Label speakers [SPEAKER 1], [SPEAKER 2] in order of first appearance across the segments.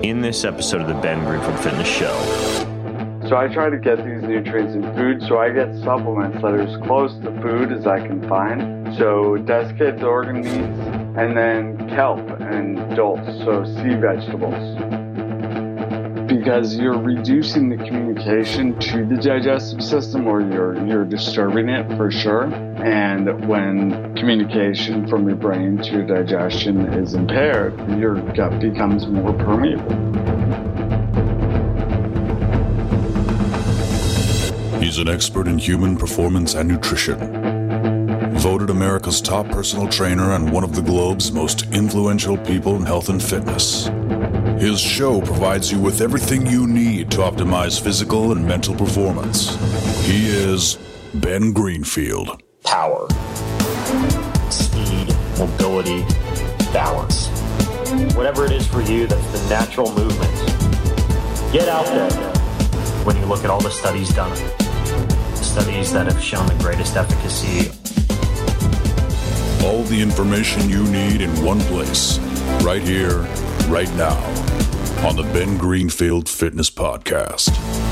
[SPEAKER 1] in this episode of the Ben Greenfield Fitness Show.
[SPEAKER 2] So I try to get these nutrients in food, so I get supplements that are as close to food as I can find. So desiccated organ meats, and then kelp and dulse, so sea vegetables. Because you're reducing the communication to the digestive system, or you're disturbing it for sure. And when communication from your brain to your digestion is impaired, your gut becomes more permeable.
[SPEAKER 3] He's an expert in human performance and nutrition. Voted America's top personal trainer and one of the globe's most influential people in health and fitness. His show provides you with everything you need to optimize physical and mental performance. He is Ben Greenfield.
[SPEAKER 4] Power, speed, mobility, balance. Whatever it is for you, that's the natural movement. Get out there. When you look at all the studies done, studies that have shown the greatest efficacy.
[SPEAKER 3] All the information you need in one place, right here, right now, on the Ben Greenfield Fitness Podcast.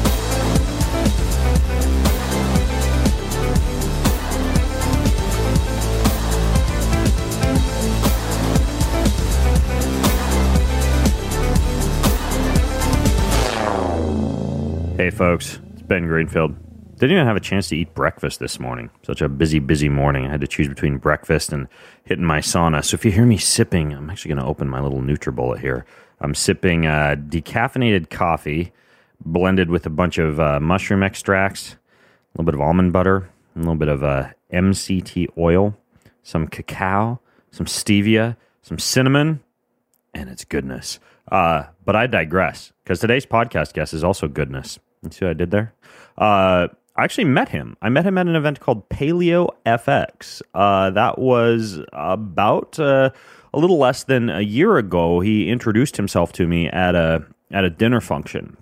[SPEAKER 1] Hey folks, it's Ben Greenfield. Didn't even have a chance to eat breakfast this morning. Such a busy morning. I had to choose between breakfast and hitting my sauna. So if you hear me sipping, I'm actually going to open my little NutriBullet here. I'm sipping decaffeinated coffee blended with a bunch of mushroom extracts, a little bit of almond butter, a little bit of MCT oil, some cacao, some stevia, some cinnamon, and it's goodness. But I digress, because today's podcast guest is also goodness. You see what I did there? I actually met him. I met him at an event called Paleo FX. That was about a little less than a year ago. He introduced himself to me at a dinner function.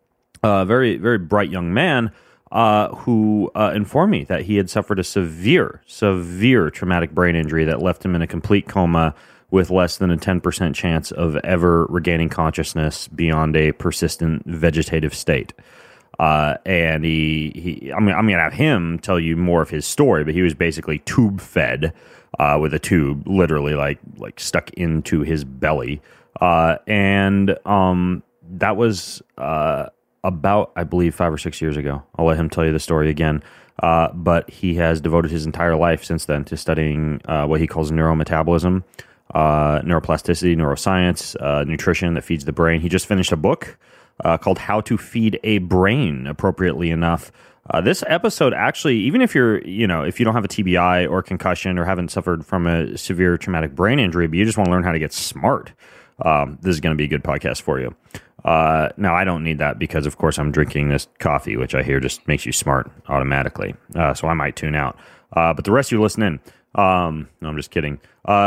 [SPEAKER 1] Very, very bright young man who informed me that he had suffered a severe traumatic brain injury that left him in a complete coma with less than a 10% chance of ever regaining consciousness beyond a persistent vegetative state. And I'm going to have him tell you more of his story, but he was basically tube fed, with a tube literally like stuck into his belly. And that was, about, I believe, 5 or 6 years ago. I'll let him tell you the story again. But he has devoted his entire life since then to studying, what he calls neurometabolism, neuroplasticity, neuroscience, nutrition that feeds the brain. He just finished a book called How to Feed a Brain Appropriately Enough. This episode actually, even if if you don't have a TBI or concussion or haven't suffered from a severe traumatic brain injury, but you just want to learn how to get smart, this is going to be a good podcast for you. Now, I don't need that because, of course, I'm drinking this coffee, which I hear just makes you smart automatically. So I might tune out. But the rest of you listening, no, I'm just kidding.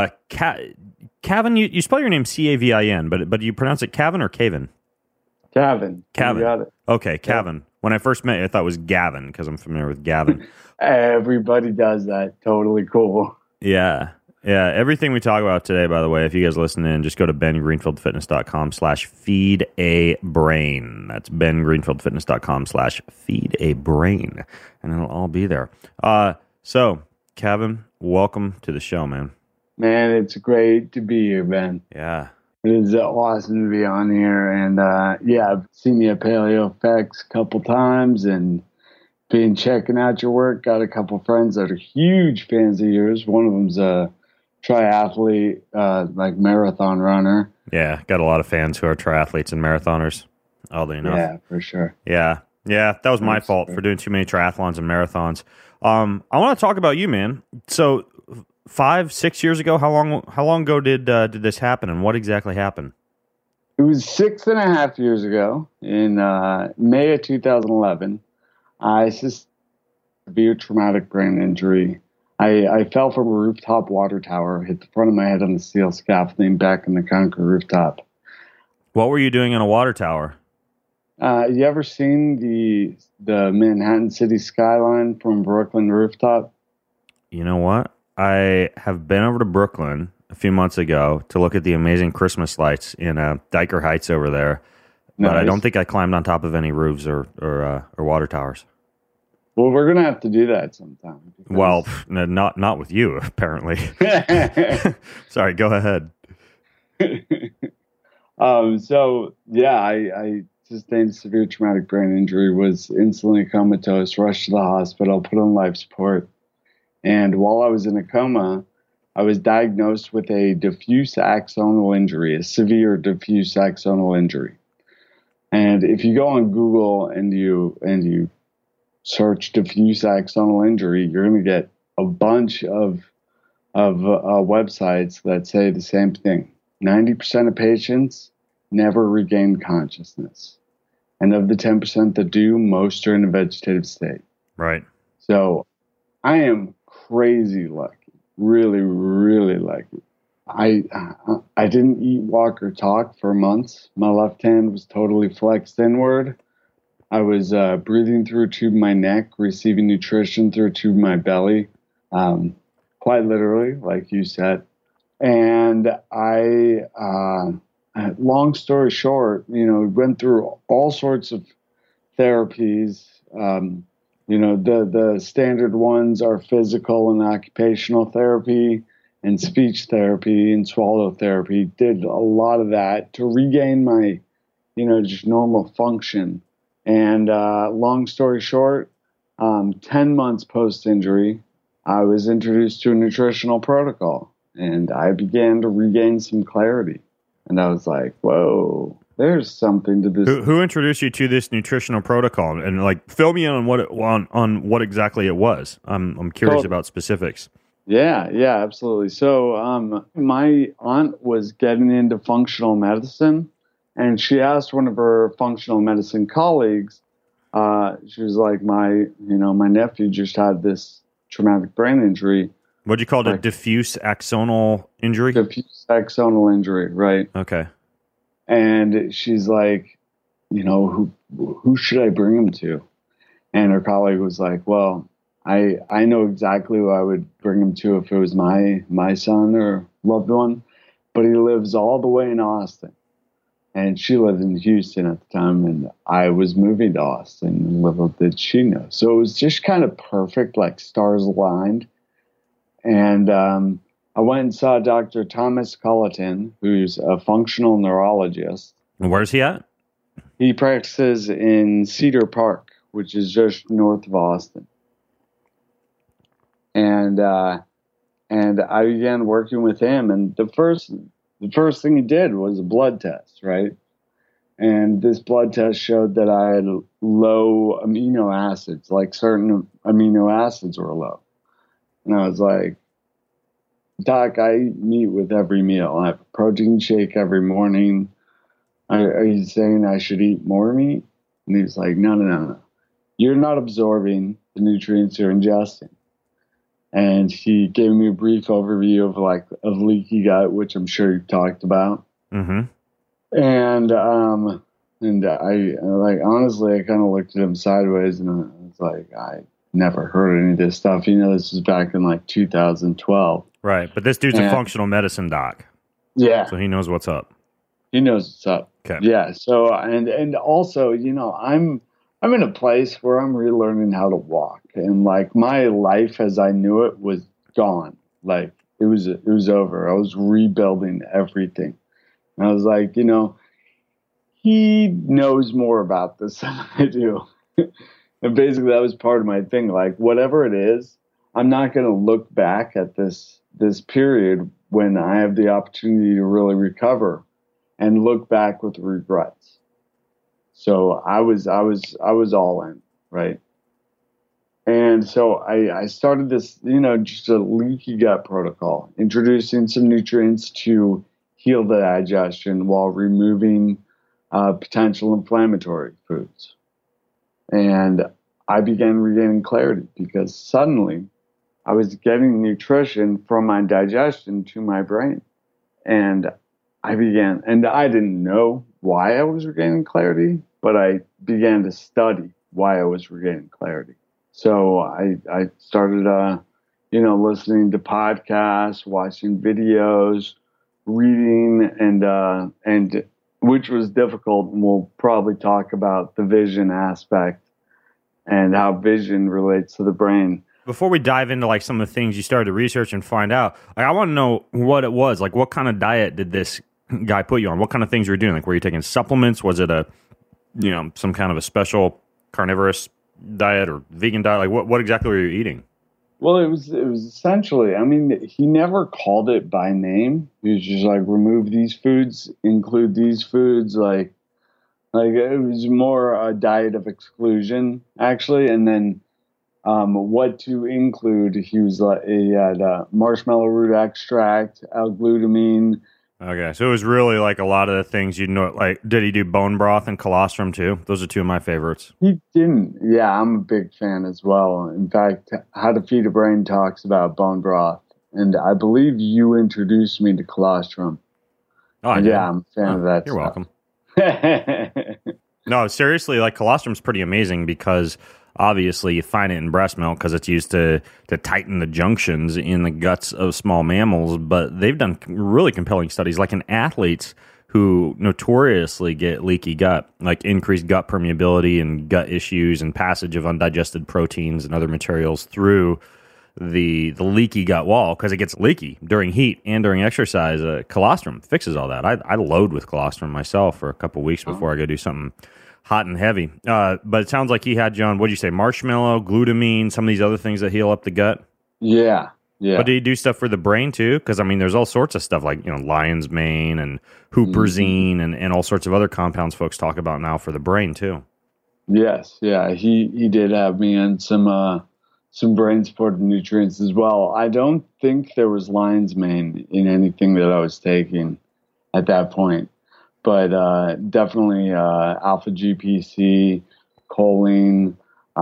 [SPEAKER 1] Cavin, you spell your name Cavin, but you pronounce it Cavin or Caven?
[SPEAKER 2] Cavin.
[SPEAKER 1] Cavin.
[SPEAKER 2] You got it.
[SPEAKER 1] Okay, Cavin. Yeah. When I first met you, I thought it was Gavin because I'm familiar with Gavin.
[SPEAKER 2] Everybody does that. Totally cool.
[SPEAKER 1] Yeah. Everything we talk about today, by the way, if you guys listen in, just go to bengreenfieldfitness.com/feedabrain. That's bengreenfieldfitness.com/feedabrain. And it'll all be there. So, Kevin, welcome to the show, man.
[SPEAKER 2] Man, it's great to be here, Ben.
[SPEAKER 1] Yeah.
[SPEAKER 2] It is awesome to be on here. And I've seen you at Paleo FX a couple times and been checking out your work. Got a couple friends that are huge fans of yours. One of them's a triathlete, like marathon runner.
[SPEAKER 1] Yeah, got a lot of fans who are triathletes and marathoners. Oddly enough.
[SPEAKER 2] Yeah, for sure.
[SPEAKER 1] Yeah, that was my fault for doing too many triathlons and marathons. I want to talk about you, man. So 5-6 years ago, how long ago did this happen, and what exactly happened?
[SPEAKER 2] It was 6.5 years ago in May of 2011. I sustained a severe traumatic brain injury. I fell from a rooftop water tower, hit the front of my head on the steel scaffolding back in the concrete rooftop.
[SPEAKER 1] What were you doing in a water tower?
[SPEAKER 2] You ever seen the Manhattan City skyline from Brooklyn rooftop?
[SPEAKER 1] You know what? I have been over to Brooklyn, a few months ago to look at the amazing Christmas lights in Diker Heights over there. But I don't think I climbed on top of any roofs or water towers.
[SPEAKER 2] Well, we're gonna have to do that sometime.
[SPEAKER 1] Well, not with you, apparently. Sorry, go ahead.
[SPEAKER 2] So yeah, I sustained severe traumatic brain injury, was instantly comatose, rushed to the hospital, put on life support. And while I was in a coma, I was diagnosed with a diffuse axonal injury, a severe diffuse axonal injury. And if you go on Google and you search diffuse axonal injury, you're going to get a bunch of websites that say the same thing. 90% of patients never regain consciousness. And of the 10% that do, most are in a vegetative state.
[SPEAKER 1] Right.
[SPEAKER 2] So I am crazy lucky, really, really lucky. I didn't eat, walk, or talk for months. My left hand was totally flexed inward. I was breathing through a tube in my neck, receiving nutrition through a tube in my belly, quite literally, like you said. And long story short, went through all sorts of therapies. The standard ones are physical and occupational therapy and speech therapy and swallow therapy. Did a lot of that to regain my, just normal function. And long story short, 10 months post-injury, I was introduced to a nutritional protocol, and I began to regain some clarity. And I was like, whoa, there's something to this.
[SPEAKER 1] Who introduced you to this nutritional protocol? And fill me in on what exactly it was. I'm curious about specifics.
[SPEAKER 2] Yeah, absolutely. So my aunt was getting into functional medicine, and she asked one of her functional medicine colleagues, she was like, my nephew just had this traumatic brain injury.
[SPEAKER 1] What'd you call it? A diffuse axonal injury?
[SPEAKER 2] Diffuse axonal injury, right.
[SPEAKER 1] Okay.
[SPEAKER 2] And she's like, who should I bring him to? And her colleague was like, well, I know exactly who I would bring him to if it was my son or loved one, but he lives all the way in Austin. And she lived in Houston at the time, and I was moving to Austin, and little did she know. So it was just kind of perfect, like stars aligned. And I went and saw Dr. Thomas Culleton, who's a functional neurologist.
[SPEAKER 1] And where's he at?
[SPEAKER 2] He practices in Cedar Park, which is just north of Austin. And I began working with him, and the first thing he did was a blood test, right? And this blood test showed that I had low amino acids, like certain amino acids were low. And I was like, Doc, I eat meat with every meal. I have a protein shake every morning. Are you saying I should eat more meat? And he was like, no. You're not absorbing the nutrients you're ingesting. And he gave me a brief overview of leaky gut, which I'm sure you talked about.
[SPEAKER 1] Mm-hmm.
[SPEAKER 2] And I honestly, I kind of looked at him sideways, and I was like, I never heard any of this stuff. This was back in 2012.
[SPEAKER 1] Right, but this dude's a functional medicine doc.
[SPEAKER 2] Yeah.
[SPEAKER 1] So he knows what's up.
[SPEAKER 2] He knows what's up.
[SPEAKER 1] Okay.
[SPEAKER 2] Yeah. So and also, I'm in a place where I'm relearning how to walk, and my life as I knew it was gone. It was over. I was rebuilding everything. And I was like, he knows more about this than I do. And basically that was part of my thing. Whatever it is, I'm not going to look back at this period when I have the opportunity to really recover and look back with regrets. So I was all in, right? And so I started this, just a leaky gut protocol, introducing some nutrients to heal the digestion while removing potential inflammatory foods. And I began regaining clarity because suddenly I was getting nutrition from my digestion to my brain. And I didn't know why I was regaining clarity, but I began to study why I was regaining clarity. So I started, listening to podcasts, watching videos, reading, and which was difficult. And we'll probably talk about the vision aspect and how vision relates to the brain.
[SPEAKER 1] Before we dive into like some of the things you started to research and find out, like I want to know what it was. Like, what kind of diet did this guy put you on? What kind of things were you doing? Like, were you taking supplements? Was it some kind of a special carnivorous diet or vegan diet? Like, what exactly were you eating?
[SPEAKER 2] Well, it was essentially, I mean, he never called it by name. He was just like, remove these foods, include these foods. Like it was more a diet of exclusion, actually. And then what to include, he had marshmallow root extract, L-glutamine.
[SPEAKER 1] Okay, so it was really like a lot of the things like, did he do bone broth and colostrum too? Those are two of my favorites.
[SPEAKER 2] He didn't. Yeah, I'm a big fan as well. In fact, How to Feed a Brain talks about bone broth. And I believe you introduced me to colostrum.
[SPEAKER 1] Oh,
[SPEAKER 2] yeah, I'm a fan of that
[SPEAKER 1] You're
[SPEAKER 2] stuff.
[SPEAKER 1] welcome. No, seriously, like colostrum's pretty amazing because obviously you find it in breast milk because it's used to tighten the junctions in the guts of small mammals. But they've done really compelling studies, like in athletes who notoriously get leaky gut, like increased gut permeability and gut issues and passage of undigested proteins and other materials through the leaky gut wall because it gets leaky during heat and during exercise. Colostrum fixes all that. I load with colostrum myself for a couple weeks before I go do something hot and heavy. But it sounds like he had you on, what'd you say, marshmallow, glutamine, some of these other things that heal up the gut?
[SPEAKER 2] Yeah.
[SPEAKER 1] But did he do stuff for the brain too? Because, I mean, there's all sorts of stuff like, lion's mane and huperzine and all sorts of other compounds folks talk about now for the brain too.
[SPEAKER 2] Yes. Yeah. He did have me on some brain supportive nutrients as well. I don't think there was lion's mane in anything that I was taking at that point. But definitely alpha GPC, choline,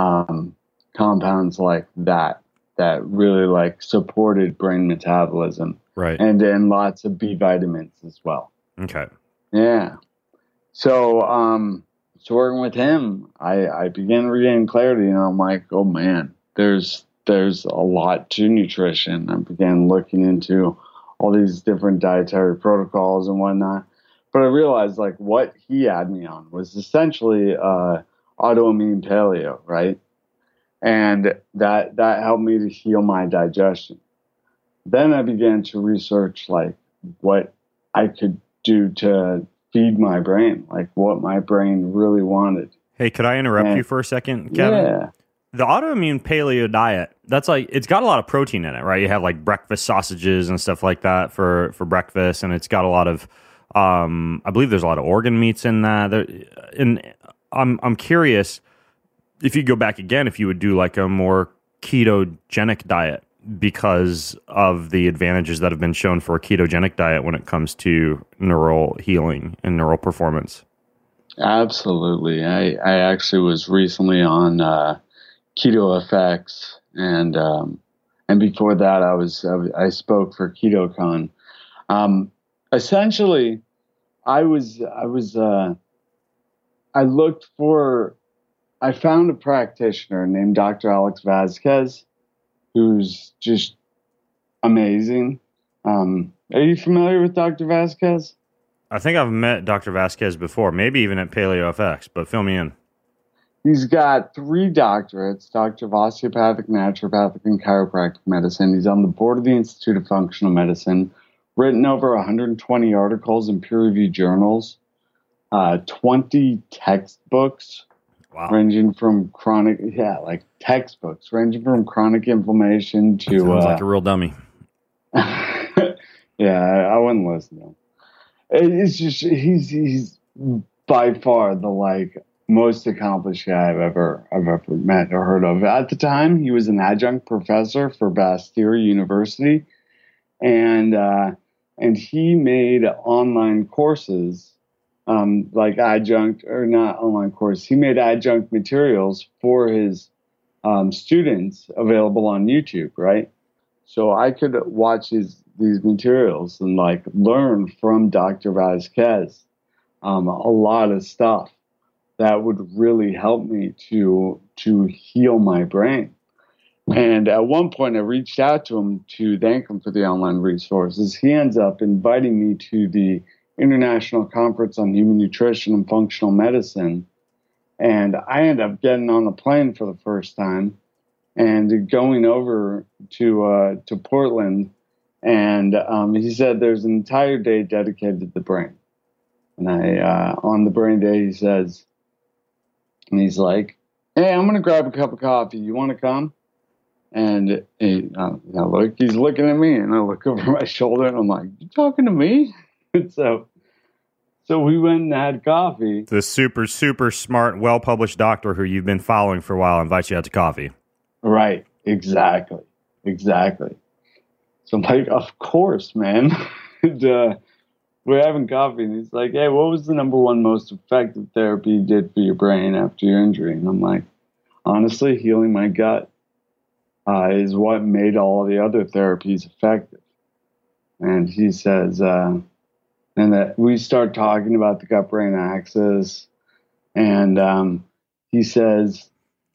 [SPEAKER 2] compounds like that really like supported brain metabolism.
[SPEAKER 1] Right.
[SPEAKER 2] And then lots of B vitamins as well.
[SPEAKER 1] Okay.
[SPEAKER 2] Yeah. So working with him, I began regaining clarity, and I'm like, oh man, there's a lot to nutrition. I began looking into all these different dietary protocols and whatnot. But I realized like what he had me on was essentially autoimmune paleo, right? And that helped me to heal my digestion. Then I began to research like what I could do to feed my brain, like what my brain really wanted.
[SPEAKER 1] Hey, could I interrupt you for a second, Kevin?
[SPEAKER 2] Yeah.
[SPEAKER 1] The autoimmune paleo diet, that's like, it's got a lot of protein in it, right? You have like breakfast sausages and stuff like that for breakfast, and it's got a lot of I believe there's a lot of organ meats in that. And I'm curious if you go back again, if you would do like a more ketogenic diet because of the advantages that have been shown for a ketogenic diet when it comes to neural healing and neural performance.
[SPEAKER 2] Absolutely. I actually was recently on Keto FX, and before that I spoke for KetoCon. Essentially, I found a practitioner named Dr. Alex Vasquez, who's just amazing. Are you familiar with Dr. Vasquez?
[SPEAKER 1] I think I've met Dr. Vasquez before, maybe even at Paleo FX, but fill me in.
[SPEAKER 2] He's got 3 doctorates, Doctor of Osteopathic, Naturopathic, and Chiropractic Medicine. He's on the board of the Institute of Functional Medicine, written over 120 articles in peer-reviewed journals, 20 textbooks,
[SPEAKER 1] wow,
[SPEAKER 2] ranging from chronic inflammation to...
[SPEAKER 1] Sounds like a real dummy.
[SPEAKER 2] Yeah, I wouldn't listen to him. It's just, he's by far the most accomplished guy I've ever met or heard of. At the time, he was an adjunct professor for Bastyr University, and he made online courses, adjunct, or not online courses. He made adjunct materials for his students available on YouTube, right? So I could watch these materials and learn from Dr. Vasquez a lot of stuff that would really help me to heal my brain. And at one point, I reached out to him to thank him for the online resources. He ends up inviting me to the International Conference on Human Nutrition and Functional Medicine. And I end up getting on the plane for the first time and going over to Portland. And he said there's an entire day dedicated to the brain. And on the brain day, he says, and he's like, hey, I'm going to grab a cup of coffee. You want to come? And he's looking at me, and I look over my shoulder, and I'm like, you talking to me? So we went and had coffee.
[SPEAKER 1] The super, super smart, well-published doctor who you've been following for a while invites you out to coffee.
[SPEAKER 2] Right. Exactly. So I'm like, of course, man. And, we're having coffee, and he's like, hey, what was the number one most effective therapy you did for your brain after your injury? And I'm like, honestly, healing my gut is what made all the other therapies effective. And he says, and that we start talking about the gut-brain axis, and he says,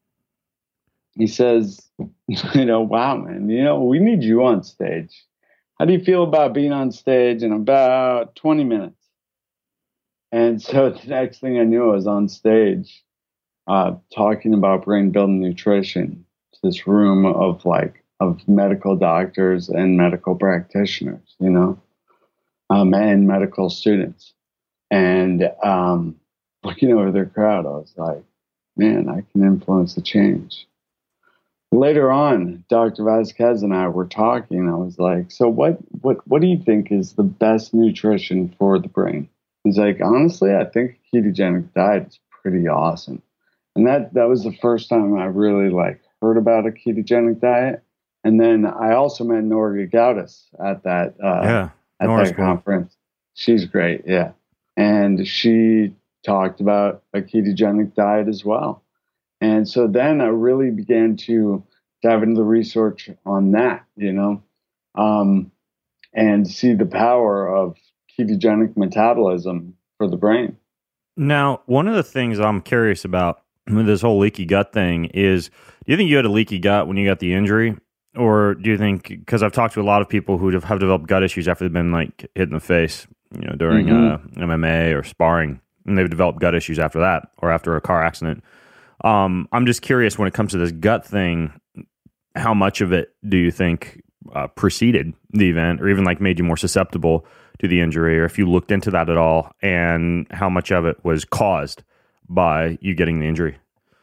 [SPEAKER 2] wow, man, we need you on stage. How do you feel about being on stage in about 20 minutes? And so the next thing I knew, I was on stage talking about brain building nutrition to this room of medical doctors and medical practitioners, and medical students. And looking over their crowd, I was like, man, I can influence the change. Later on, Dr. Vasquez and I were talking. I was like, so what do you think is the best nutrition for the brain? He's like, honestly, I think a ketogenic diet is pretty awesome. And that was the first time I really heard about a ketogenic diet. And then I also met Norga Gaudas at that conference. She's great, yeah. And she talked about a ketogenic diet as well. And so then I really began to dive into the research on that, and see the power of ketogenic metabolism for the brain.
[SPEAKER 1] Now, one of the things I'm curious about with this whole leaky gut thing is, do you think you had a leaky gut when you got the injury? Or do you think, because I've talked to a lot of people who have developed gut issues after they've been hit in the face, during MMA or sparring, and they've developed gut issues after that or after a car accident. I'm just curious when it comes to this gut thing, how much of it do you think preceded the event or even made you more susceptible to the injury, or if you looked into that at all, and how much of it was caused by you getting the injury?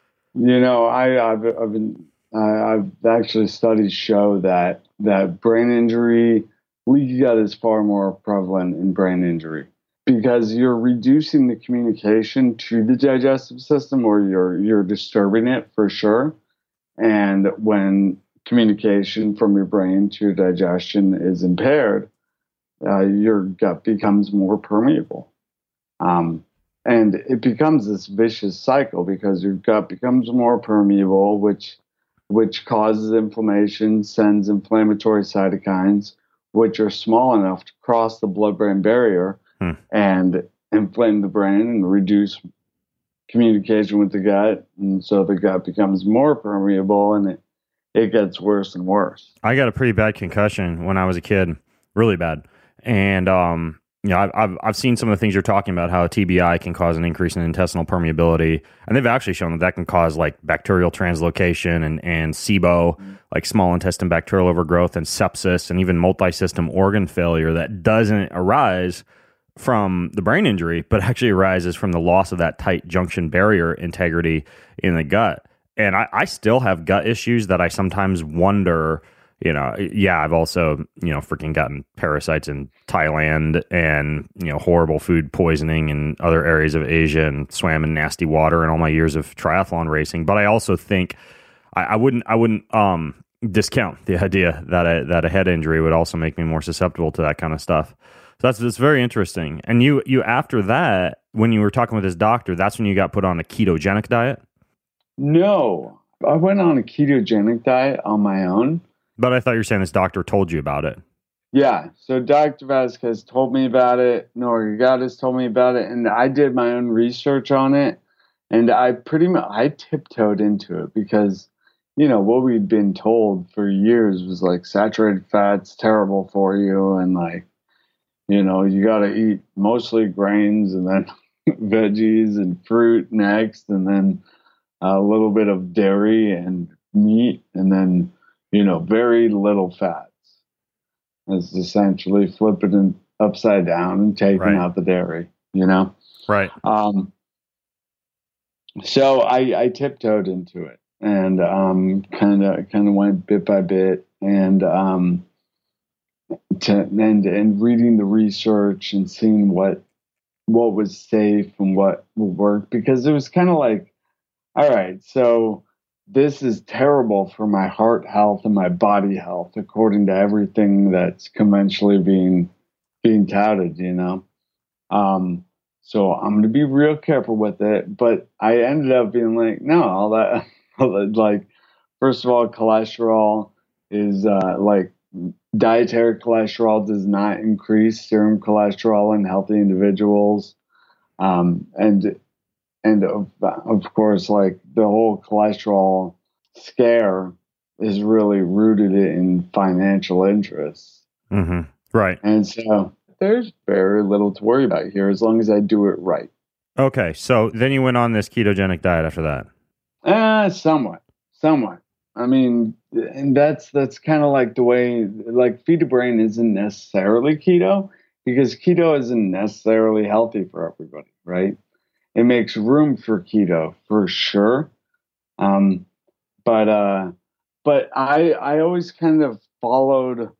[SPEAKER 2] I've actually studies show that brain injury, leaky gut is far more prevalent in brain injury, because you're reducing the communication to the digestive system, or you're disturbing it for sure. And when communication from your brain to digestion is impaired, your gut becomes more permeable. And it becomes this vicious cycle, because your gut becomes more permeable, which causes inflammation, sends inflammatory cytokines, which are small enough to cross the blood-brain barrier and inflame the brain and reduce communication with the gut. And so the gut becomes more permeable, and it gets worse and worse. I got a pretty bad concussion when I was a kid, really bad. And, I've seen some of the things you're talking about, how a TBI can cause an increase in intestinal permeability. And they've actually shown that can cause bacterial translocation and SIBO, small intestine bacterial overgrowth, and sepsis, and even multi-system organ failure that doesn't arise from the brain injury, but actually arises from the loss of that tight junction barrier integrity in the gut. And I still have gut issues that I sometimes wonder, I've also, freaking gotten parasites in Thailand and, horrible food poisoning in other areas of Asia, and swam in nasty water in all my years of triathlon racing. But I also think I wouldn't discount the idea that a head injury would also make me more susceptible to that kind of stuff. So that's very interesting. And you after that, when you were talking with this doctor, that's when you got put on a ketogenic diet? No, I went on a ketogenic diet on my own. But I thought you were saying this doctor told you about it. Yeah, so Dr. Vasquez told me about it. Norga Gaudas told me about it, and I did my own research on it. And I tiptoed into it because, what we'd been told for years was like saturated fat's terrible for you. And like, you got to eat mostly grains and then veggies and fruit next. And then a little bit of dairy and meat. And then, very little fats. It's essentially flipping it upside down and taking out the dairy,
[SPEAKER 1] Right.
[SPEAKER 2] So I tiptoed into it and kind of went bit by bit and reading the research and seeing what was safe and what will work, because it was kind of like, all right, so this is terrible for my heart health and my body health according to everything that's conventionally being touted, So I'm going to be real careful with it. But I ended up being like, no, all that, like, first of all, cholesterol is dietary cholesterol does not increase serum cholesterol in healthy individuals. And of course, like the whole cholesterol scare is really rooted in financial interests.
[SPEAKER 1] Mm-hmm. Right.
[SPEAKER 2] And so there's very little to worry about here as long as I do it right.
[SPEAKER 1] Okay, so then you went on this ketogenic diet after that.
[SPEAKER 2] Somewhat. I mean, and that's kind of like the way, like Feed the Brain isn't necessarily keto, because keto isn't necessarily healthy for everybody, right? It makes room for keto for sure. But I always kind of followed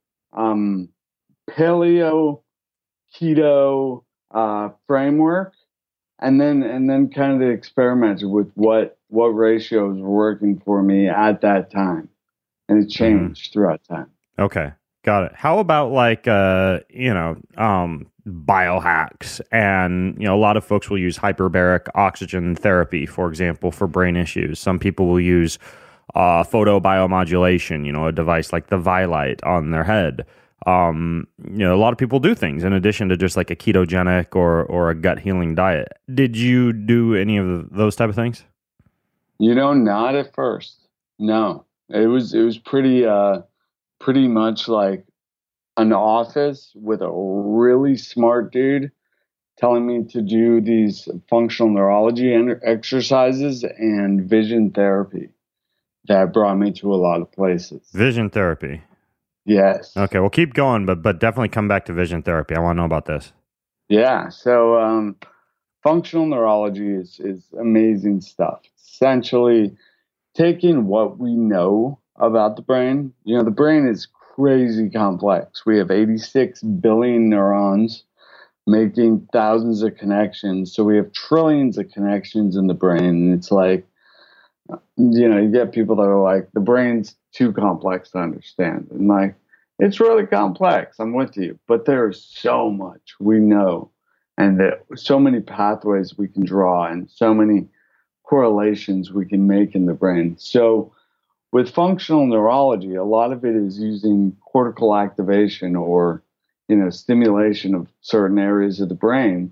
[SPEAKER 2] paleo keto framework, and then kind of experimented with what ratios were working for me at that time, and it changed throughout time.
[SPEAKER 1] Okay, got it. How about like biohacks, and a lot of folks will use hyperbaric oxygen therapy, for example, for brain issues. Some people will use photobiomodulation, a device like the Vielight on their head. A lot of people do things in addition to just like a ketogenic or a gut healing diet. Did you do any of those type of things?
[SPEAKER 2] Not at first. No, it was pretty much like an office with a really smart dude telling me to do these functional neurology exercises and vision therapy that brought me to a lot of places.
[SPEAKER 1] Vision therapy.
[SPEAKER 2] Yes.
[SPEAKER 1] Okay, well, keep going, but definitely come back to vision therapy. I want to know about this.
[SPEAKER 2] Yeah. So functional neurology is amazing stuff. Essentially taking what we know about the brain. The brain is crazy complex. We have 86 billion neurons making thousands of connections. So we have trillions of connections in the brain. And it's like, you get people that are like, the brain's too complex to understand. And like, it's really complex. I'm with you. But there's so much we know, and so many pathways we can draw, and so many correlations we can make in the brain. So with functional neurology, a lot of it is using cortical activation or, stimulation of certain areas of the brain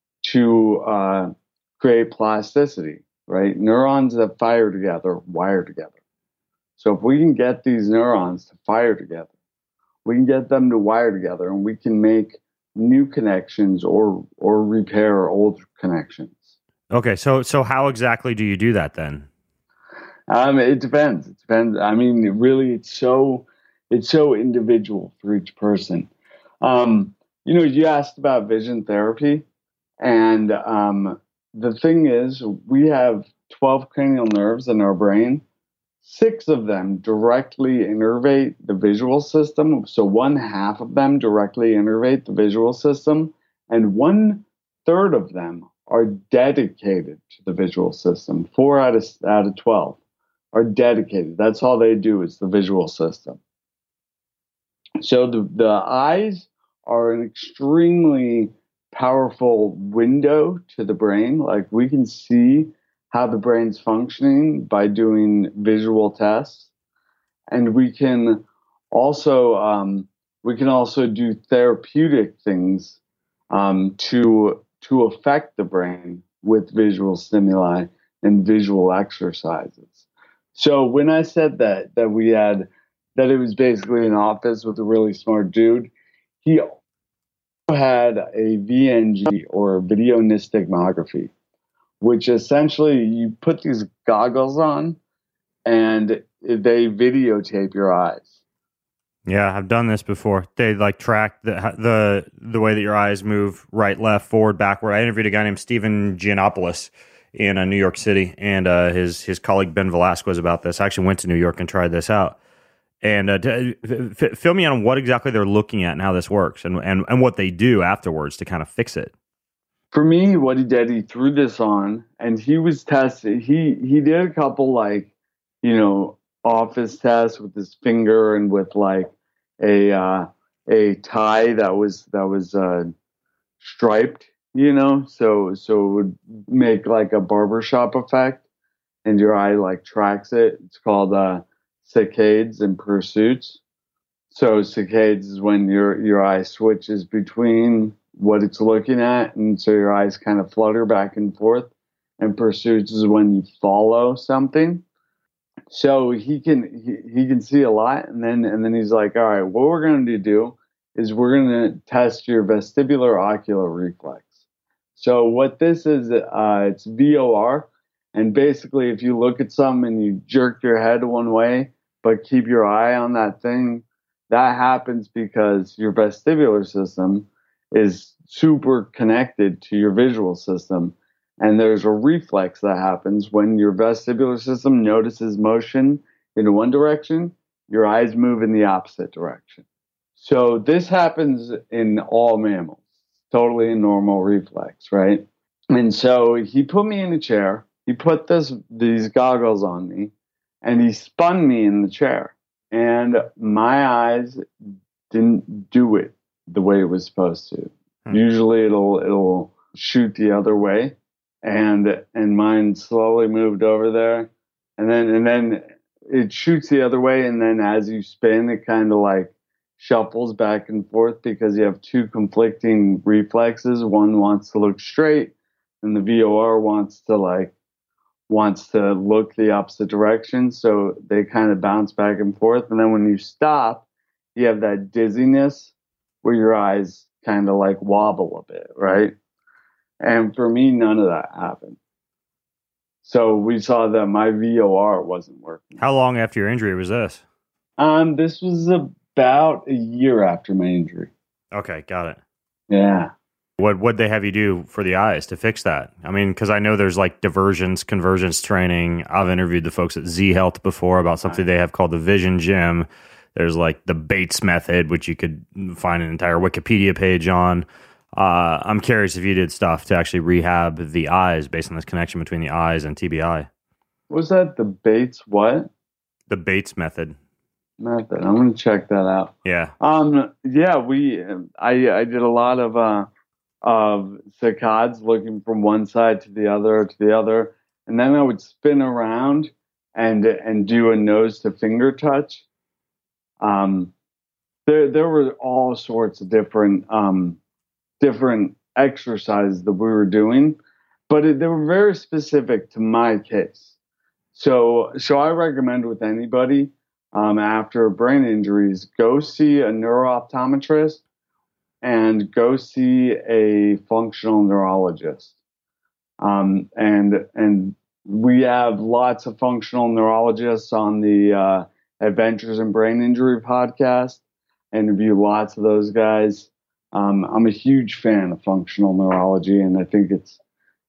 [SPEAKER 2] to create plasticity, right? Neurons that fire together wire together. So if we can get these neurons to fire together, we can get them to wire together, and we can make new connections or repair old connections.
[SPEAKER 1] Okay, so how exactly do you do that then?
[SPEAKER 2] It depends. I mean, really, it's so individual for each person. You asked about vision therapy, and the thing is, we have 12 cranial nerves in our brain. 6 of them directly innervate the visual system. So 1/2 of them directly innervate the visual system, and 1/3 of them are dedicated to the visual system. 4 out of 12 are dedicated. That's all they do is the visual system. So the eyes are an extremely powerful window to the brain. Like, we can see how the brain's functioning by doing visual tests, and we can also do therapeutic things to affect the brain with visual stimuli and visual exercises. So when I said that it was basically an office with a really smart dude, he had a VNG, or video nystagmography, which essentially you put these goggles on and they videotape your eyes.
[SPEAKER 1] Yeah, I've done this before. They like track the way that your eyes move, right, left, forward, backward. I interviewed a guy named Stephen Giannopoulos in New York City, and his colleague Ben Velasquez about this. I actually went to New York and tried this out. And fill me in on what exactly they're looking at and how this works, and what they do afterwards to kind of fix it.
[SPEAKER 2] For me, what he did, he threw this on, and he was testing. He did a couple, like, office tests with his finger and with like a tie that was striped, so it would make like a barbershop effect, and your eye like tracks it. It's called saccades and pursuits. So saccades is when your eye switches between what it's looking at, and so your eyes kind of flutter back and forth. And pursuits is when you follow something. So he can see a lot, and then he's like, all right, what we're going to do is we're going to test your vestibular ocular reflex. So what this is, it's VOR, and basically if you look at something and you jerk your head one way but keep your eye on that thing, that happens because your vestibular system is super connected to your visual system. And there's a reflex that happens when your vestibular system notices motion in one direction, your eyes move in the opposite direction. So this happens in all mammals, totally a normal reflex, right? And so he put me in a chair, he put these goggles on me, and he spun me in the chair. And my eyes didn't do it the way it was supposed to. Usually it'll shoot the other way. And mine slowly moved over there, and then it shoots the other way, and then as you spin, it kind of like shuffles back and forth because you have two conflicting reflexes. One wants to look straight, and the VOR wants to look the opposite direction. So they kind of bounce back and forth, and then when you stop, you have that dizziness where your eyes kind of like wobble a bit, right? And for me, none of that happened. So we saw that my VOR wasn't working.
[SPEAKER 1] How long after your injury was this?
[SPEAKER 2] This was about a year after my injury.
[SPEAKER 1] Okay, got it.
[SPEAKER 2] Yeah.
[SPEAKER 1] What'd they have you do for the eyes to fix that? I mean, because I know there's like divergence, convergence training. I've interviewed the folks at Z Health before about something they have called the Vision Gym. There's like the Bates method, which you could find an entire Wikipedia page on. I'm curious if you did stuff to actually rehab the eyes based on this connection between the eyes and TBI.
[SPEAKER 2] Was that the Bates what?
[SPEAKER 1] The Bates method.
[SPEAKER 2] I'm going to check that out.
[SPEAKER 1] Yeah.
[SPEAKER 2] Yeah, I did a lot of saccades, looking from one side to the other, and then I would spin around and do a nose to finger touch. There were all sorts of different exercises that we were doing, but they were very specific to my case. So I recommend with anybody after brain injuries, go see a neurooptometrist and go see a functional neurologist. And we have lots of functional neurologists on the Adventures in Brain Injury podcast. I interview lots of those guys. I'm a huge fan of functional neurology, and I think it's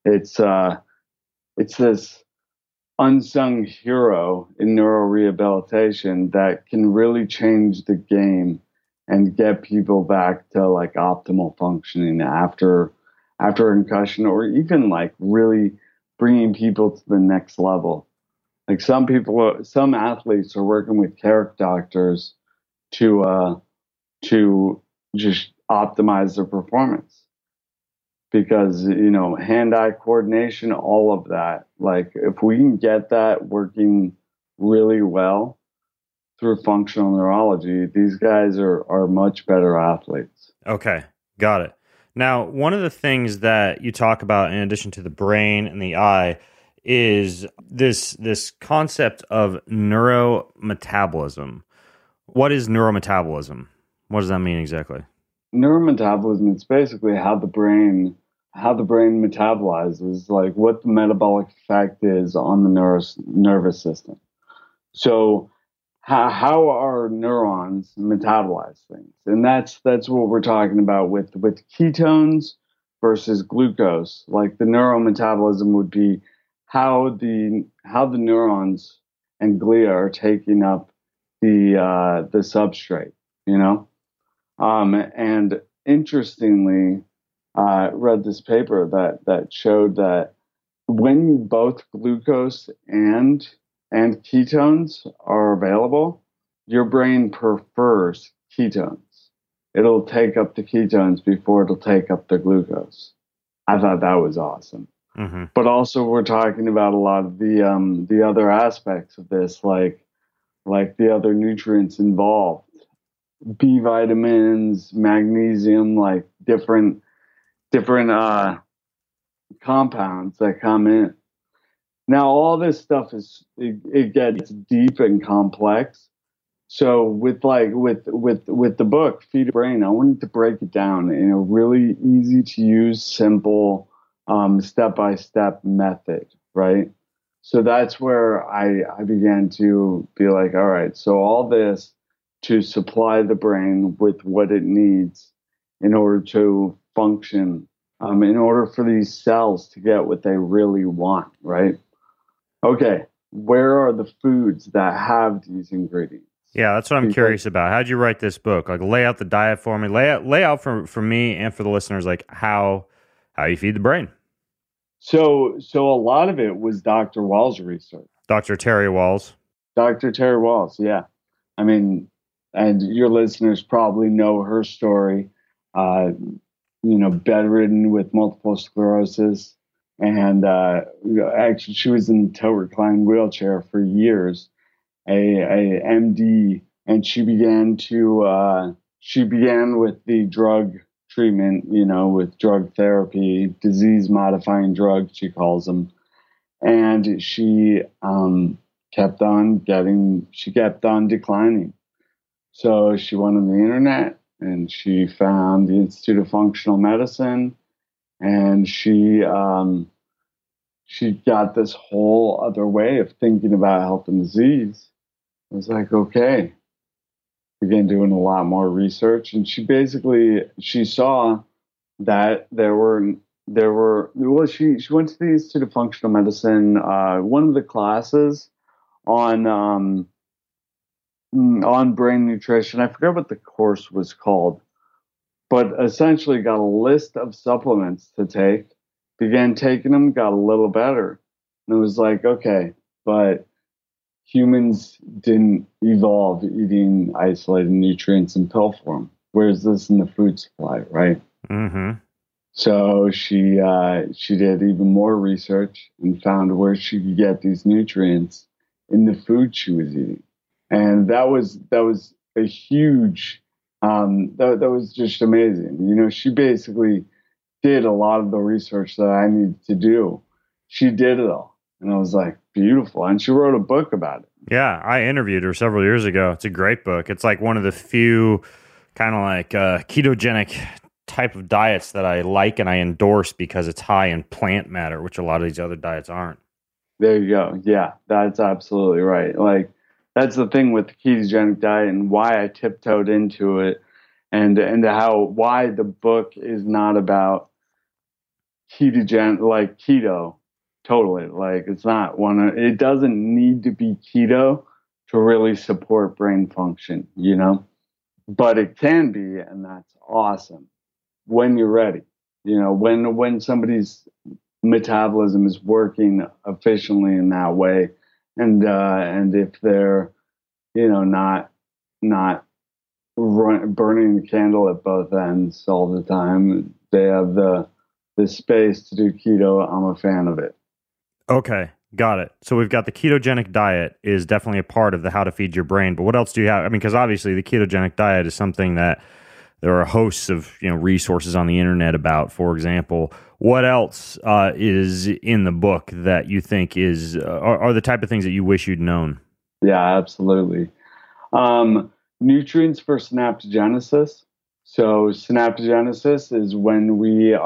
[SPEAKER 2] this unsung hero in neurorehabilitation that can really change the game and get people back to like optimal functioning after a concussion, or even like really bringing people to the next level. Like some athletes are working with character doctors to just optimize their performance, because hand-eye coordination, all of that, like if we can get that working really well through functional neurology, these guys are much better athletes.
[SPEAKER 1] Okay, got it. Now, one of the things that you talk about in addition to the brain and the eye is this concept of neurometabolism. What is neurometabolism? What does that mean exactly?
[SPEAKER 2] Neurometabolism, it's basically how the brain metabolizes, like what the metabolic effect is on the nervous system. So how our neurons metabolize things, and that's what we're talking about with ketones versus glucose. Like the neurometabolism would be how the neurons and glia are taking up the substrate, you know. And interestingly, I read this paper that showed that when both glucose and ketones are available, your brain prefers ketones. It'll take up the ketones before it'll take up the glucose. I thought that was awesome. Mm-hmm. But also, we're talking about a lot of the other aspects of this, like the other nutrients involved, B vitamins, magnesium, like different compounds that come in. Now, all this stuff it gets deep and complex. So with the book Feed a Brain, I wanted to break it down in a really easy to use, simple, step-by-step method, right? So that's where I began to be like, all right, so all this to supply the brain with what it needs in order to function, in order for these cells to get what they really want, right? Okay, where are the foods that have these ingredients?
[SPEAKER 1] Yeah, that's what I'm curious about. How'd you write this book? Like, lay out the diet for me. Lay out for me and for the listeners, like how you feed the brain.
[SPEAKER 2] So a lot of it was Dr. Wahls' research.
[SPEAKER 1] Dr. Terry Wahls.
[SPEAKER 2] Dr. Terry Wahls, yeah. I mean, and your listeners probably know her story. Bedridden with multiple sclerosis. And actually, she was in a tow recline wheelchair for years, a MD, and she began with the drug treatment, with drug therapy, disease modifying drugs, she calls them, and she kept on declining. So she went on the internet and she found the Institute of Functional Medicine. And she got this whole other way of thinking about health and disease. I was like, okay. Began doing a lot more research, and she saw that there were she went to the Institute of Functional Medicine. One of the classes on brain nutrition. I forget what the course was called. But essentially got a list of supplements to take, began taking them, got a little better. And it was like, okay, but humans didn't evolve eating isolated nutrients in pill form. Where's this in the food supply, right? Mm-hmm. So she did even more research and found where she could get these nutrients in the food she was eating. And that was a huge... that was just amazing. She basically did a lot of the research that I needed to do. She did it all. And I was like, beautiful. And she wrote a book about it.
[SPEAKER 1] Yeah, I interviewed her several years ago. It's a great book. It's like one of the few kind of like ketogenic type of diets that I like and I endorse because it's high in plant matter, which a lot of these other diets aren't.
[SPEAKER 2] There you go. Yeah, that's absolutely right. Like, that's the thing with the ketogenic diet and why I tiptoed into it, and why the book is not about keto. Totally. Like, it's not it doesn't need to be keto to really support brain function, but it can be. And that's awesome when you're ready, when somebody's metabolism is working efficiently in that way. And if they're, not burning the candle at both ends all the time, they have the space to do keto. I'm a fan of it.
[SPEAKER 1] Okay, got it. So we've got the ketogenic diet is definitely a part of the how to feed your brain. But what else do you have? I mean, because obviously the ketogenic diet is something that there are hosts of resources on the internet about, for example. What else is in the book that you think are the type of things that you wish you'd known?
[SPEAKER 2] Yeah, absolutely. Nutrients for synaptogenesis. So synaptogenesis is when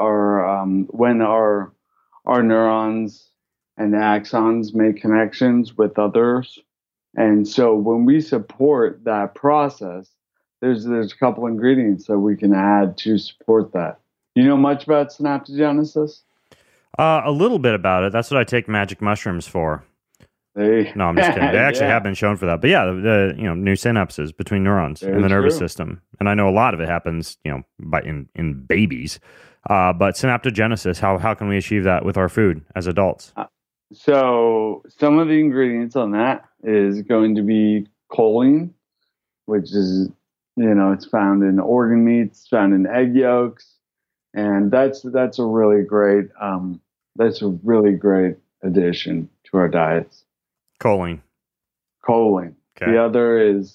[SPEAKER 2] our neurons and axons make connections with others. And so when we support that process, there's a couple ingredients that we can add to support that. You know much about synaptogenesis?
[SPEAKER 1] A little bit about it. That's what I take magic mushrooms for. No, I'm just kidding. They actually have been shown for that. But yeah, the new synapses between neurons in the nervous system, and I know a lot of it happens in babies. But synaptogenesis, how can we achieve that with our food as adults?
[SPEAKER 2] So some of the ingredients on that is going to be choline, which is it's found in organ meats, found in egg yolks, and that's a really great addition to our diets.
[SPEAKER 1] Choline.
[SPEAKER 2] Okay. The other is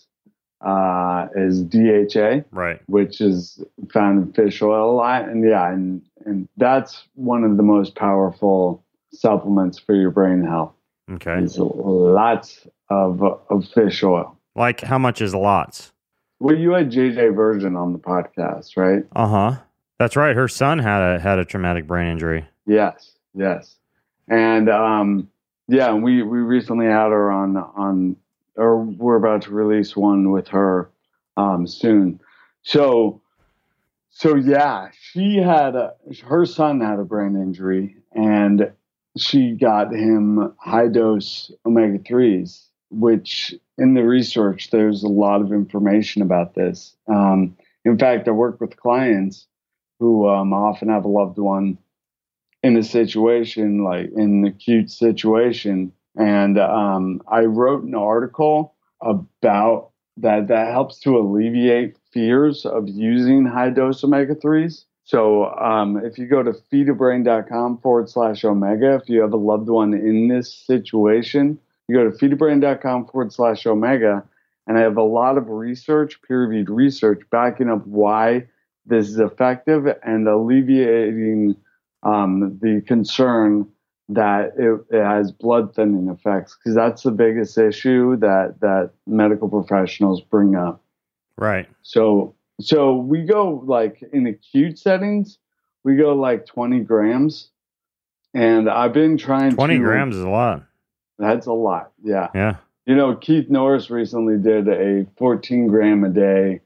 [SPEAKER 2] DHA,
[SPEAKER 1] right,
[SPEAKER 2] which is found in fish oil a lot, and that's one of the most powerful supplements for your brain health.
[SPEAKER 1] Okay,
[SPEAKER 2] there's lots of fish oil.
[SPEAKER 1] Like how much is lots?
[SPEAKER 2] Well, you had JJ Virgin on the podcast, right?
[SPEAKER 1] That's right. Her son had a traumatic brain injury.
[SPEAKER 2] Yes, and we recently had her on, or we're about to release one with her soon. So yeah, her son had a brain injury, and she got him high dose omega-3s, which in the research, there's a lot of information about this. In fact, I work with clients who often have a loved one in a situation, like in an acute situation. And I wrote an article about that helps to alleviate fears of using high dose omega-3s. So if you go to feedabrain.com/omega, if you have a loved one in this situation, you go to feedabrain.com/omega, and I have a lot of research, peer-reviewed research, backing up why this is effective and alleviating the concern that it has blood thinning effects, because that's the biggest issue that medical professionals bring up.
[SPEAKER 1] Right.
[SPEAKER 2] So we go like in acute settings, we go like 20 grams, and I've been trying
[SPEAKER 1] 20 grams is a lot.
[SPEAKER 2] That's a lot. Yeah.
[SPEAKER 1] Yeah.
[SPEAKER 2] Keith Norris recently did a 14 gram a day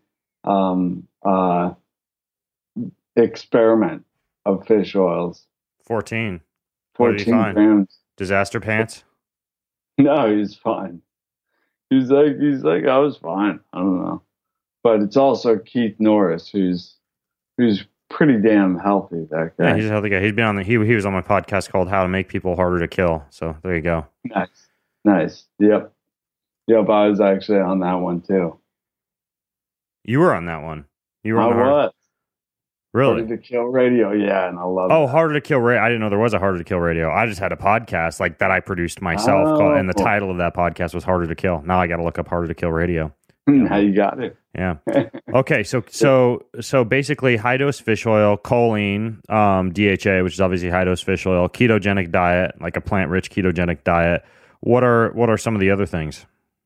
[SPEAKER 2] experiment of fish oils.
[SPEAKER 1] 14
[SPEAKER 2] grams.
[SPEAKER 1] Disaster pants?
[SPEAKER 2] No, he's fine. He's like, I was fine. I don't know. But it's also Keith Norris, who's pretty damn healthy, that guy.
[SPEAKER 1] Yeah, he's a healthy guy. He's been on he was on my podcast called How to Make People Harder to Kill. So there you go.
[SPEAKER 2] Nice. Yep. I was actually on that one too.
[SPEAKER 1] You were on that one. You were on
[SPEAKER 2] was.
[SPEAKER 1] Really?
[SPEAKER 2] Harder to Kill Radio, yeah, and I love it.
[SPEAKER 1] Oh, Harder to Kill Radio. I didn't know there was a Harder to Kill Radio. I just had a podcast like that I produced myself, and the title of that podcast was Harder to Kill. Now I got to look up Harder to Kill Radio.
[SPEAKER 2] Now you got it.
[SPEAKER 1] Yeah. Okay, so basically high dose fish oil, choline, DHA, which is obviously high dose fish oil, ketogenic diet, like a plant rich ketogenic diet. What are some of the other things?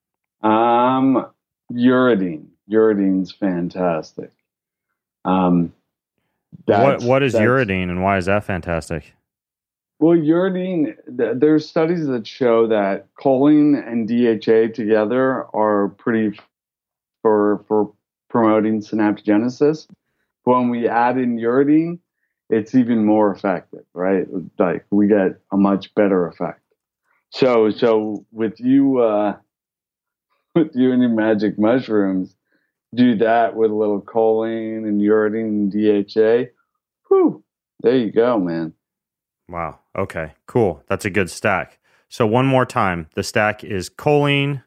[SPEAKER 2] Uridine. Uridine's fantastic.
[SPEAKER 1] What is uridine, and why is that fantastic?
[SPEAKER 2] Well, uridine, there's studies that show that choline and DHA together are pretty for promoting synaptogenesis. But when we add in uridine, it's even more effective, right? Like we get a much better effect. So with you and your magic mushrooms, do that with a little choline and uridine and DHA. Whew, there you go, man.
[SPEAKER 1] Wow. Okay, cool. That's a good stack. So one more time, the stack is choline,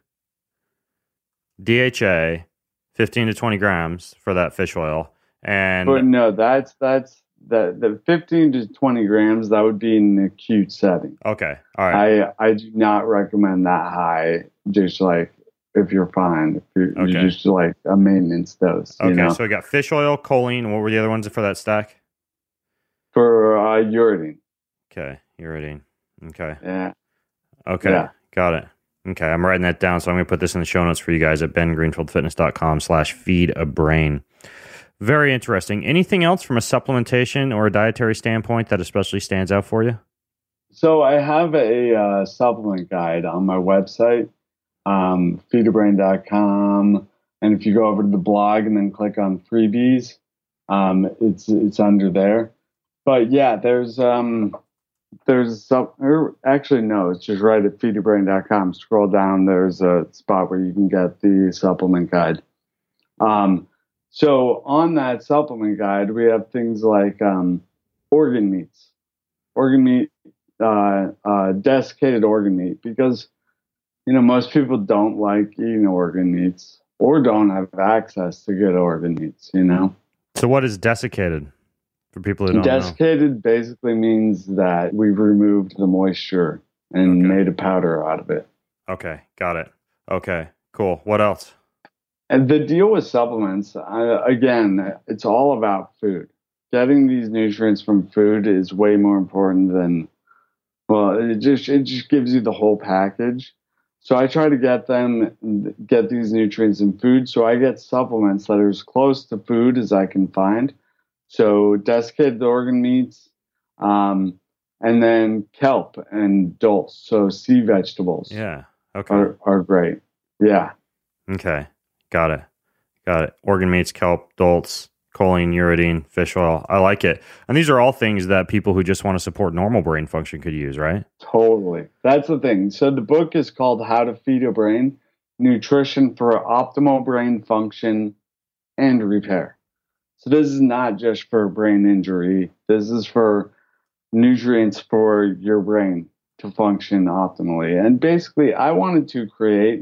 [SPEAKER 1] DHA, 15 to 20 grams for that fish oil. But
[SPEAKER 2] no, that's the 15 to 20 grams, that would be in an acute setting.
[SPEAKER 1] Okay. All right.
[SPEAKER 2] I do not recommend that high, just like if you're fine. If you're
[SPEAKER 1] Okay.
[SPEAKER 2] just like a maintenance dose.
[SPEAKER 1] Okay,
[SPEAKER 2] You know?
[SPEAKER 1] so we got fish oil, choline, and what were the other ones for that stack?
[SPEAKER 2] For uridine.
[SPEAKER 1] Okay, uridine. Okay.
[SPEAKER 2] Yeah.
[SPEAKER 1] Okay,
[SPEAKER 2] Yeah.
[SPEAKER 1] got it. Okay, I'm writing that down, so I'm going to put this in the show notes for you guys at bengreenfieldfitness.com/feedabrain. Very interesting. Anything else from a supplementation or a dietary standpoint that especially stands out for you?
[SPEAKER 2] So I have a supplement guide on my website, feedabrain.com. And if you go over to the blog and then click on freebies, it's under there. But yeah, there's some, or actually no, it's just right at feedabrain.com. Scroll down, there's a spot where you can get the supplement guide. So on that supplement guide, we have things like organ meats, desiccated organ meat, because most people don't like eating organ meats or don't have access to good organ meats.
[SPEAKER 1] So what is desiccated for people who don't know?
[SPEAKER 2] Desiccated basically means that we've removed the moisture and made a powder out of it.
[SPEAKER 1] Okay, got it. Okay, cool. What else?
[SPEAKER 2] And the deal with supplements, again, it's all about food. Getting these nutrients from food is way more important than, it just gives you the whole package. So I try to get these nutrients in food. So I get supplements that are as close to food as I can find. So desiccated organ meats, and then kelp and dulse. So sea vegetables.
[SPEAKER 1] Yeah. Okay.
[SPEAKER 2] Are great. Yeah.
[SPEAKER 1] Okay. Got it. Organ meats, kelp, dulse, choline, uridine, fish oil. I like it. And these are all things that people who just want to support normal brain function could use, right?
[SPEAKER 2] Totally. That's the thing. So the book is called How to Feed a Brain: Nutrition for Optimal Brain Function and Repair. So this is not just for brain injury. This is for nutrients for your brain to function optimally. And basically, I wanted to create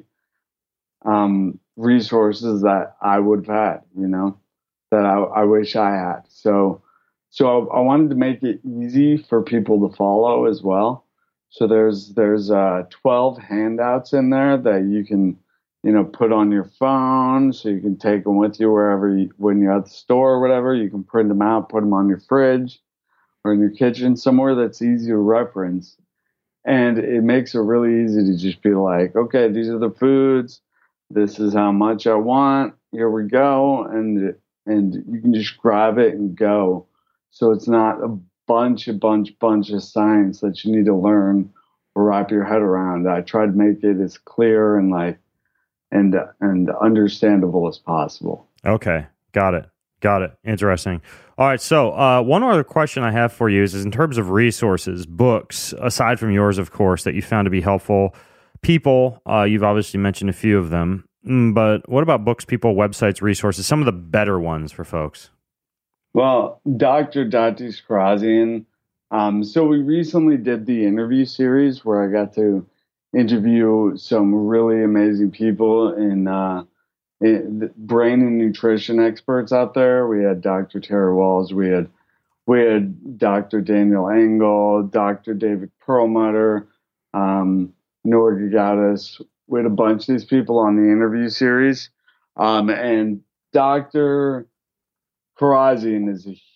[SPEAKER 2] resources that I would have had, that I wish I had. So I wanted to make it easy for people to follow as well. So there's 12 handouts in there that you can, put on your phone, so you can take them with you when you're at the store or whatever. You can print them out, put them on your fridge or in your kitchen, somewhere that's easy to reference. And it makes it really easy to just be like, okay, these are the foods. This is how much I want. Here we go. And you can just grab it and go. So it's not a bunch of science that you need to learn or wrap your head around. I try to make it as clear and understandable as possible.
[SPEAKER 1] Okay. Got it. Interesting. All right. So one other question I have for you is in terms of resources, books, aside from yours, of course, that you found to be helpful. People, you've obviously mentioned a few of them, but what about books, people, websites, resources, some of the better ones for folks?
[SPEAKER 2] Well, Dr. Datis Kharrazian. So we recently did the interview series where I got to interview some really amazing people in brain and nutrition experts out there. We had Dr. Terry Walls. We had Dr. Daniel Engel, Dr. David Perlmutter, Noor Gagatis. We had a bunch of these people on the interview series. And Dr. Kharrazian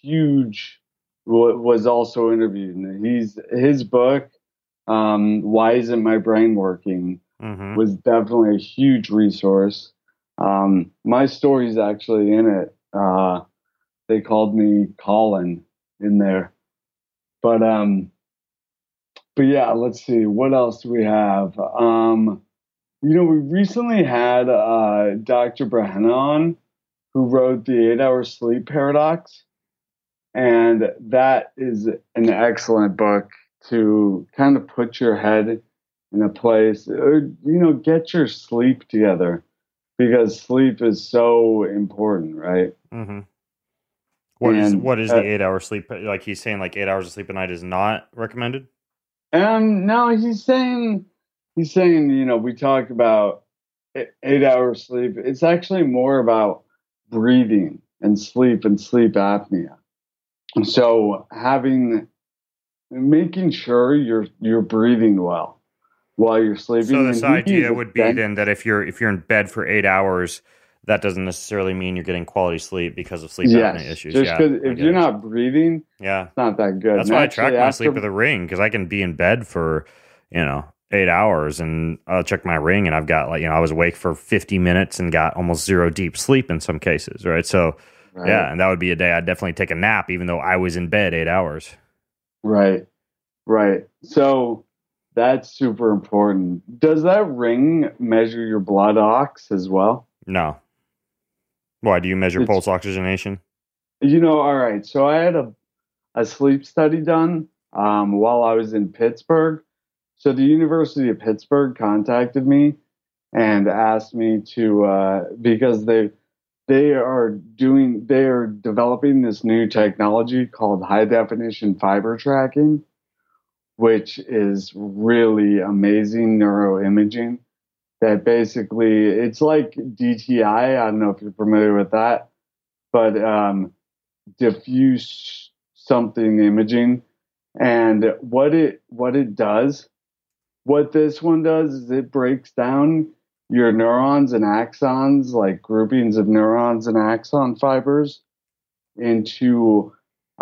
[SPEAKER 2] was also interviewed. And his book, Why Isn't My Brain Working, was definitely a huge resource. My story's actually in it. They called me Colin in there. But yeah, let's see. What else do we have? We recently had Dr. Brehan on, who wrote the 8-Hour Sleep Paradox. And that is an excellent book to kind of put your head in a place, or, get your sleep together, because sleep is so important, right?
[SPEAKER 1] Mm-hmm. What is the 8-hour sleep? Like he's saying, 8 hours of sleep a night is not recommended?
[SPEAKER 2] No, he's saying, we talk about 8-hour sleep. It's actually more about breathing and sleep apnea. So making sure you're breathing well. while you're sleeping.
[SPEAKER 1] So this
[SPEAKER 2] And
[SPEAKER 1] idea would be then that if you're in bed for 8 hours, that doesn't necessarily mean you're getting quality sleep because of sleep apnea issues.
[SPEAKER 2] Just because if you're not breathing, it's not that good.
[SPEAKER 1] That's why I track my sleep with a ring, because I can be in bed for 8 hours and I'll check my ring and I've got I was awake for 50 minutes and got almost zero deep sleep in some cases, right? So yeah, and that would be a day I'd definitely take a nap even though I was in bed 8 hours.
[SPEAKER 2] Right. So that's super important. Does that ring measure your blood ox as well?
[SPEAKER 1] No. Why, do you measure pulse oxygenation?
[SPEAKER 2] All right. So I had a sleep study done while I was in Pittsburgh. So the University of Pittsburgh contacted me and asked me to, because they are developing this new technology called high definition fiber tracking, which is really amazing neuroimaging. That basically, it's like DTI. I don't know if you're familiar with that, but diffuse something imaging. And what this one does is it breaks down your neurons and axons, like groupings of neurons and axon fibers, into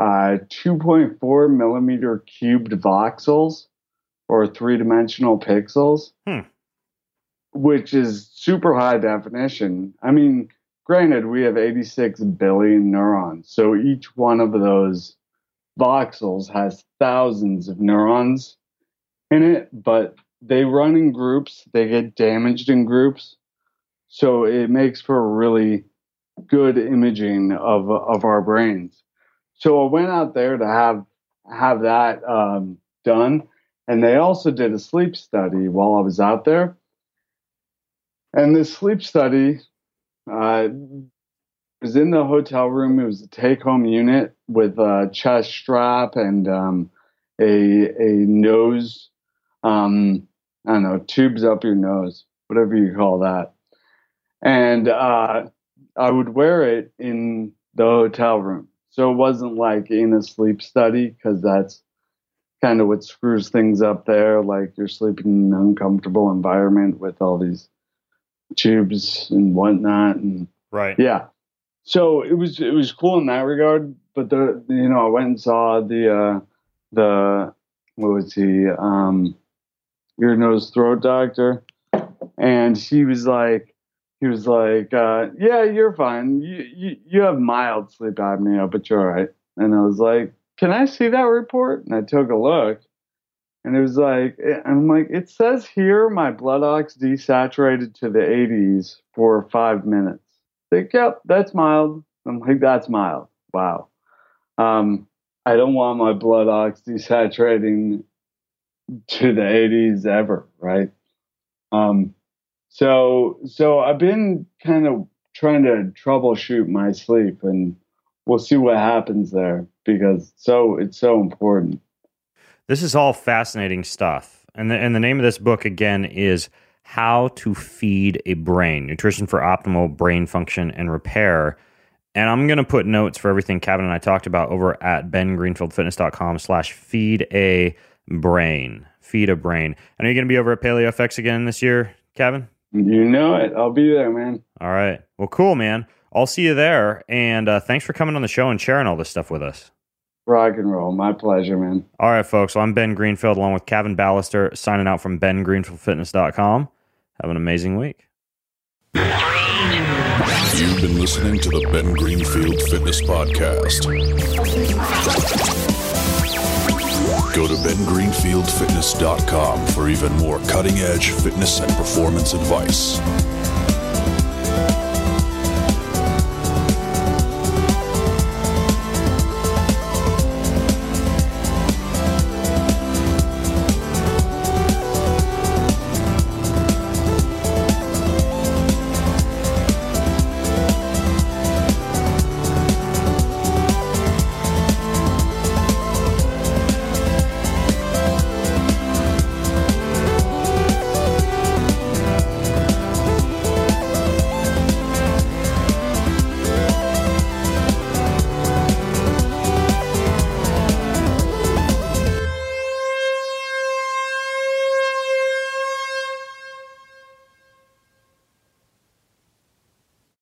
[SPEAKER 2] 2.4 millimeter cubed voxels, or 3-dimensional pixels, which is super high definition. I mean, granted, we have 86 billion neurons, so each one of those voxels has thousands of neurons in it, but they run in groups, they get damaged in groups, so it makes for really good imaging of our brains. So I went out there to have that done, and they also did a sleep study while I was out there. And this sleep study was in the hotel room. It was a take-home unit with a chest strap and a nose, I don't know, tubes up your nose, whatever you call that. And I would wear it in the hotel room. So it wasn't like in a sleep study, because that's kind of what screws things up there. Like you're sleeping in an uncomfortable environment with all these tubes and whatnot. And yeah. So it was cool in that regard. But I went and saw the what was he? Ear, nose, throat doctor. And he was like, yeah, you're fine. You have mild sleep apnea, but you're all right. And I was like, can I see that report? And I took a look, and it was like, I'm like, it says here my blood ox desaturated to the 80s for 5 minutes. Like, yep, that's mild. I'm like, that's mild. Wow. I don't want my blood ox desaturating to the 80s ever, right? So I've been kind of trying to troubleshoot my sleep, and we'll see what happens there, because it's so important.
[SPEAKER 1] This is all fascinating stuff. And the name of this book, again, is How to Feed a Brain, Nutrition for Optimal Brain Function and Repair. And I'm going to put notes for everything Kevin and I talked about over at bengreenfieldfitness.com/feedabrain. Feed a Brain. And are you going to be over at PaleoFX again this year, Kevin?
[SPEAKER 2] You know it. I'll be there, man.
[SPEAKER 1] All right. Well, cool, man. I'll see you there. And thanks for coming on the show and sharing all this stuff with us.
[SPEAKER 2] Rock and roll. My pleasure, man.
[SPEAKER 1] All right, folks. Well, I'm Ben Greenfield along with Kevin Ballister, signing out from bengreenfieldfitness.com. Have an amazing week.
[SPEAKER 3] You've been listening to the Ben Greenfield Fitness Podcast. Go to bengreenfieldfitness.com for even more cutting-edge fitness and performance advice.